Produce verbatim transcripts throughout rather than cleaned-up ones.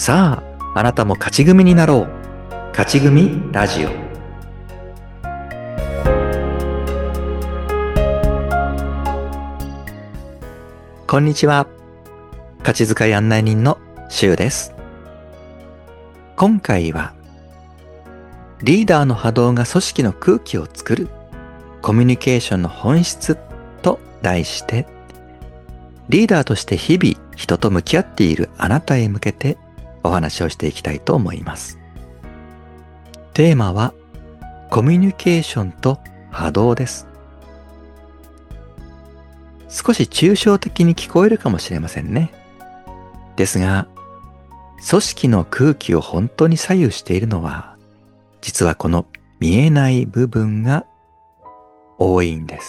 さあ、あなたも勝ち組になろう。勝ち組ラジオ。こんにちは。勝ち遣い案内人のしゅうです。今回はリーダーの波動が組織の空気を作るコミュニケーションの本質と題して、リーダーとして日々人と向き合っているあなたへ向けてお話をしていきたいと思います。テーマはコミュニケーションと波動です。少し抽象的に聞こえるかもしれませんね。ですが、組織の空気を本当に左右しているのは、実はこの見えない部分が多いんです。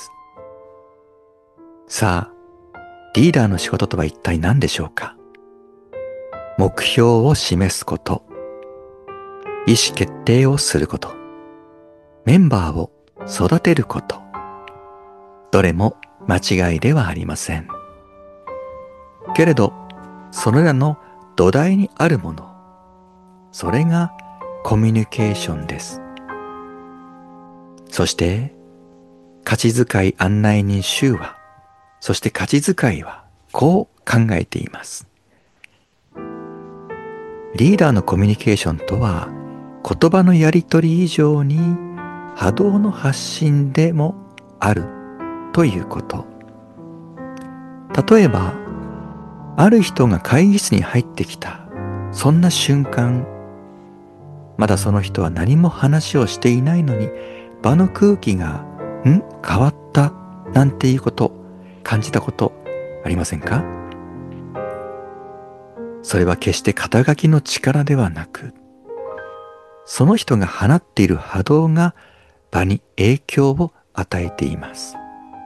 さあ、リーダーの仕事とは一体何でしょうか。目標を示すこと、意思決定をすること、メンバーを育てること、どれも間違いではありません。けれど、それらの土台にあるもの、それがコミュニケーションです。そして、勝ち遣い案内人しゅうは、そして勝ち遣いはこう考えています。リーダーのコミュニケーションとは、言葉のやり取り以上に波動の発信でもあるということ。例えば、ある人が会議室に入ってきた、そんな瞬間、まだその人は何も話をしていないのに、場の空気が、ん?変わったなんていうこと、感じたことありませんか？それは決して肩書きの力ではなく、その人が放っている波動が場に影響を与えています。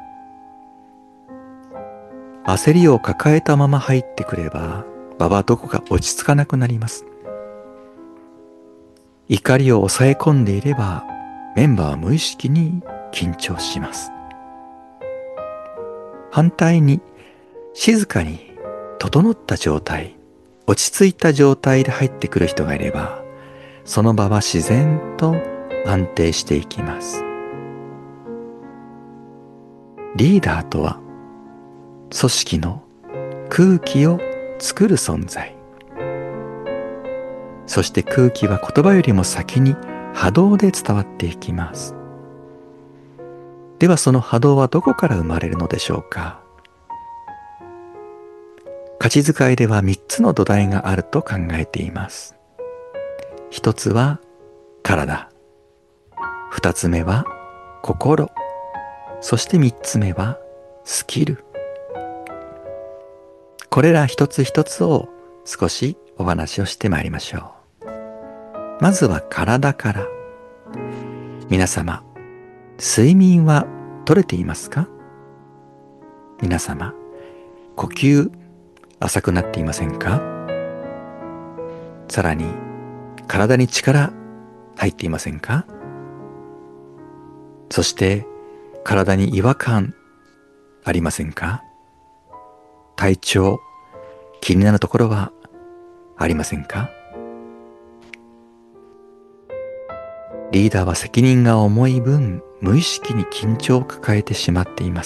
焦りを抱えたまま入ってくれば、場はどこか落ち着かなくなります。怒りを抑え込んでいれば、メンバーは無意識に緊張します。反対に、静かに整った状態、落ち着いた状態で入ってくる人がいれば、その場は自然と安定していきます。リーダーとは、組織の空気を作る存在。そして空気は言葉よりも先に波動で伝わっていきます。ではその波動はどこから生まれるのでしょうか。勝ち遣いではみっつの土台があると考えています。一つは体、二つ目は心、そして三つ目はスキル。これら一つ一つを少しお話をしてまいりましょう。まずは体から。皆様、睡眠は取れていますか？皆様、呼吸浅くなっていませんか？さらに、体に力入っていませんか？そして、体に違和感ありませんか？体調、気になるところはありませんか？リーダーは責任が重い分、無意識に緊張を抱えてしまっています。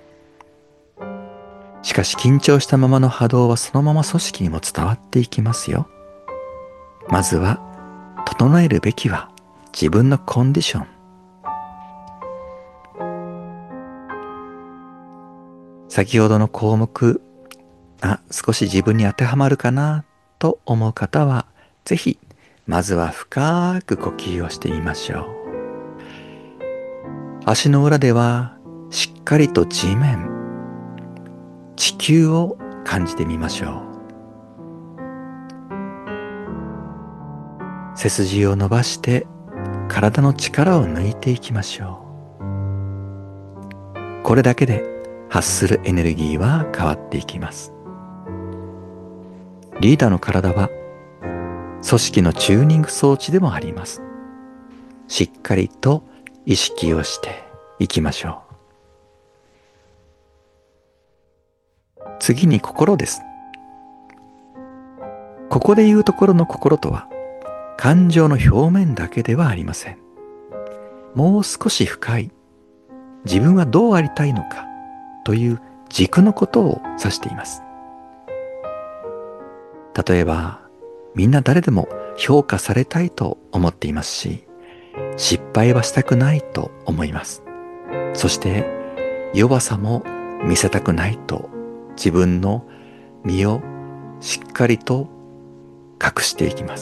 しかし緊張したままの波動はそのまま組織にも伝わっていきますよ。まずは、整えるべきは自分のコンディション。先ほどの項目、あ、少し自分に当てはまるかなと思う方は、ぜひ、まずは深く呼吸をしてみましょう。足の裏では、しっかりと地面、地球を感じてみましょう。背筋を伸ばして、体の力を抜いていきましょう。これだけで発するエネルギーは変わっていきます。リーダーの体は組織のチューニング装置でもあります。しっかりと意識をしていきましょう。次に心です。 ここで言うところの心とは、感情の表面だけではありません。もう少し深い、自分はどうありたいのかという軸のことを指しています。例えば、みんな誰でも評価されたいと思っていますし、失敗はしたくないと思います。そして弱さも見せたくないと自分の身をしっかりと隠していきます。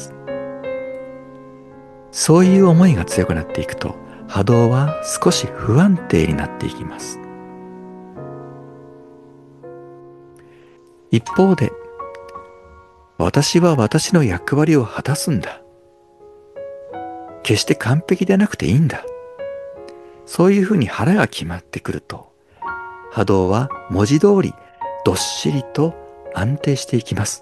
そういう思いが強くなっていくと、波動は少し不安定になっていきます。一方で、私は私の役割を果たすんだ。決して完璧でなくていいんだ。そういうふうに腹が決まってくると、波動は文字通りどっしりと安定していきます。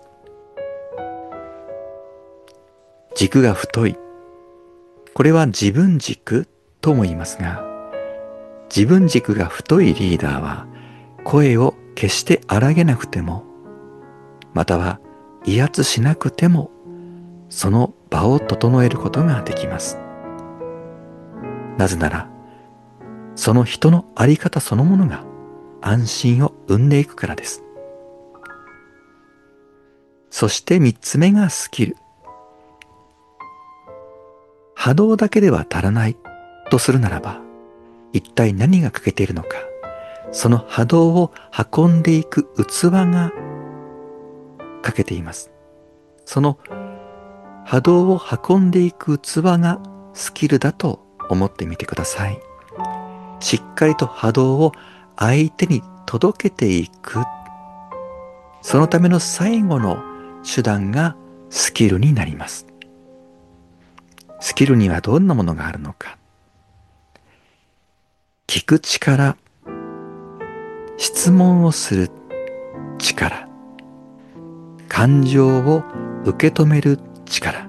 軸が太い。これは自分軸とも言いますが、自分軸が太いリーダーは声を決して荒げなくても、または威圧しなくても、その場を整えることができます。なぜなら、その人の在り方そのものが安心を生んでいくからです。そして三つ目がスキル。波動だけでは足らないとするならば、一体何が欠けているのか、その波動を運んでいく器が欠けています。その波動を運んでいく器がスキルだと思ってみてください。しっかりと波動を相手に届けていく。そのための最後の手段がスキルになります。スキルにはどんなものがあるのか。聞く力、質問をする力、感情を受け止める力。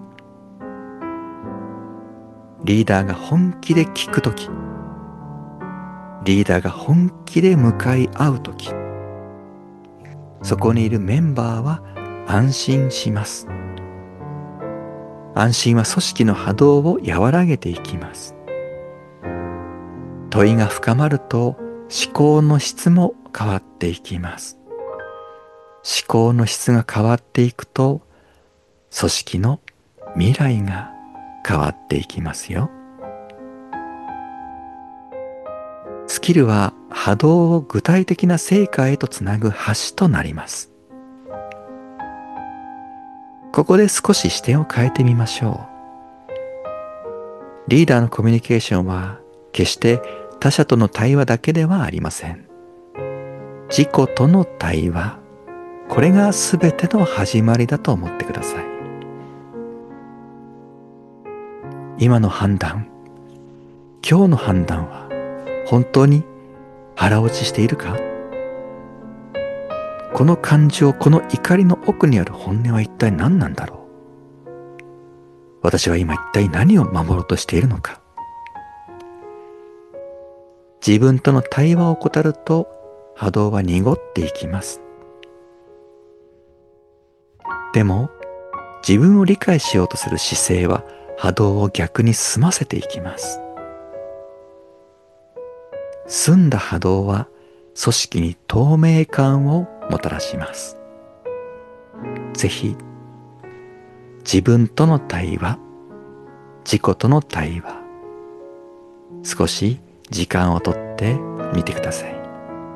リーダーが本気で聞くとき、リーダーが本気で向かい合うとき、そこにいるメンバーは安心します。安心は組織の波動を和らげていきます。問いが深まると思考の質も変わっていきます。思考の質が変わっていくと、組織の未来が変わっていきますよ。スキルは波動を具体的な成果へとつなぐ橋となります。ここで少し視点を変えてみましょう。リーダーのコミュニケーションは決して他者との対話だけではありません。自己との対話、これが全ての始まりだと思ってください。今の判断、今日の判断は本当に腹落ちしているか？この感情、この怒りの奥にある本音は一体何なんだろう？私は今一体何を守ろうとしているのか？自分との対話を怠ると波動は濁っていきます。でも自分を理解しようとする姿勢は波動を逆に澄ませていきます。澄んだ波動は組織に透明感をもたらします。ぜひ自分との対話、自己との対話、少し時間をとってみてください。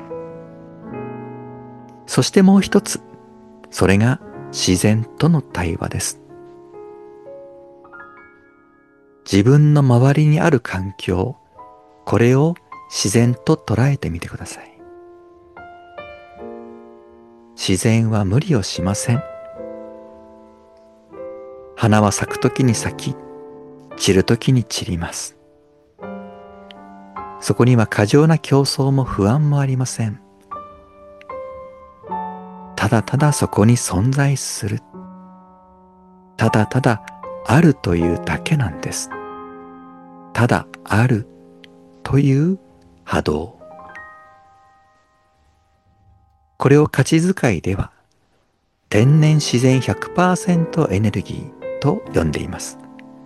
そしてもう一つ、それが自然との対話です。自分の周りにある環境、これを自然と捉えてみてください。自然は無理をしません。花は咲くときに咲き、散るときに散ります。そこには過剰な競争も不安もありません。ただただそこに存在する。ただただあるというだけなんです。ただあるという波動。これを価値遣いでは、 天然自然 ひゃくパーセント エネルギーと呼んでいます。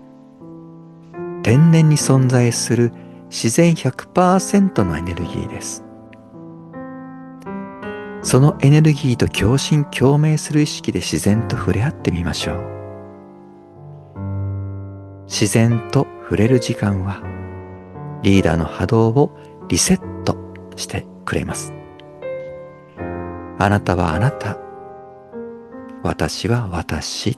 天然に存在する自然 ひゃくパーセント のエネルギーです。そのエネルギーと共振共鳴する意識で自然と触れ合ってみましょう。自然と触れる時間はリーダーの波動をリセットしてくれます。あなたはあなた、私は私。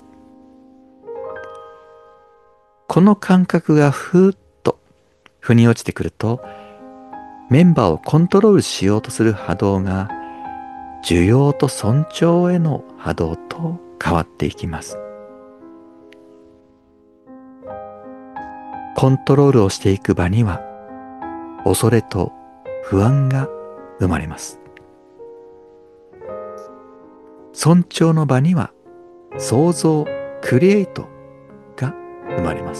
この感覚がふーっと腑に落ちてくると、メンバーをコントロールしようとする波動が受容と尊重への波動と変わっていきます。コントロールをしていく場には恐れと不安が生まれます。尊重の場には創造、クリエイトが生まれます。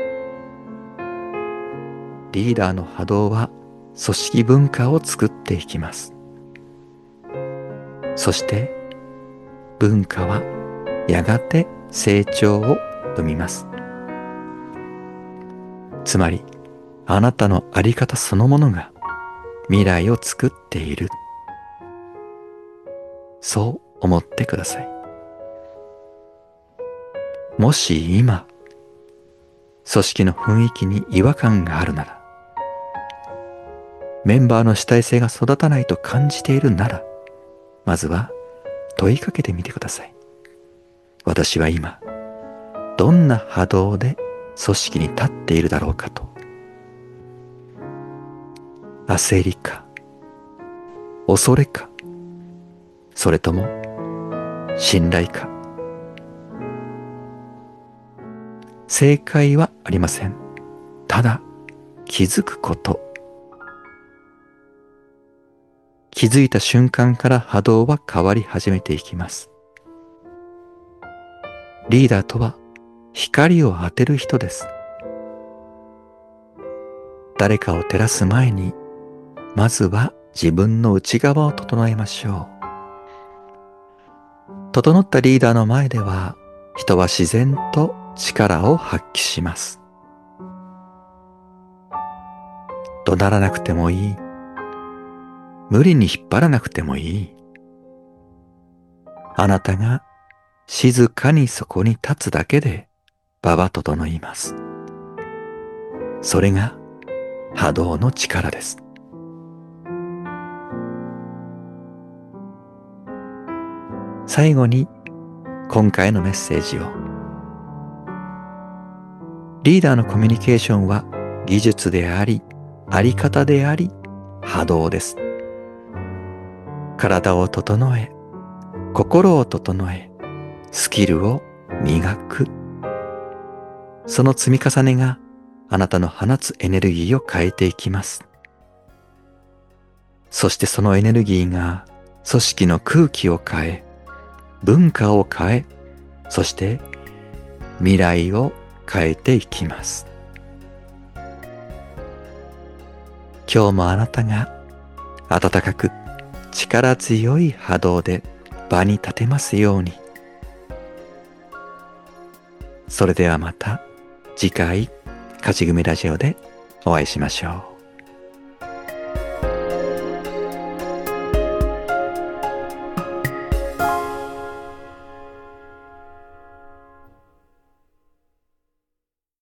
リーダーの波動は組織文化を作っていきます。そして文化はやがて成長を生みます。つまりあなたのあり方そのものが未来を作っている。そう思ってください。もし今、組織の雰囲気に違和感があるなら、メンバーの主体性が育たないと感じているなら、まずは問いかけてみてください。私は今、どんな波動で組織に立っているだろうかと。焦りか、恐れか、それとも信頼か。正解はありません。ただ気づくこと。気づいた瞬間から波動は変わり始めていきます。リーダーとは光を当てる人です。誰かを照らす前に、まずは自分の内側を整えましょう。整ったリーダーの前では、人は自然と力を発揮します。怒鳴らなくてもいい。無理に引っ張らなくてもいい。あなたが静かにそこに立つだけで場は整います。それが波動の力です。最後に今回のメッセージを。リーダーのコミュニケーションは技術であり、あり方であり、波動です。体を整え、心を整え、スキルを磨く。その積み重ねがあなたの放つエネルギーを変えていきます。そしてそのエネルギーが組織の空気を変え、文化を変え、そして未来を変えていきます。今日もあなたが温かく力強い波動で場に立てますように。それではまた次回勝ち組ラジオでお会いしましょう。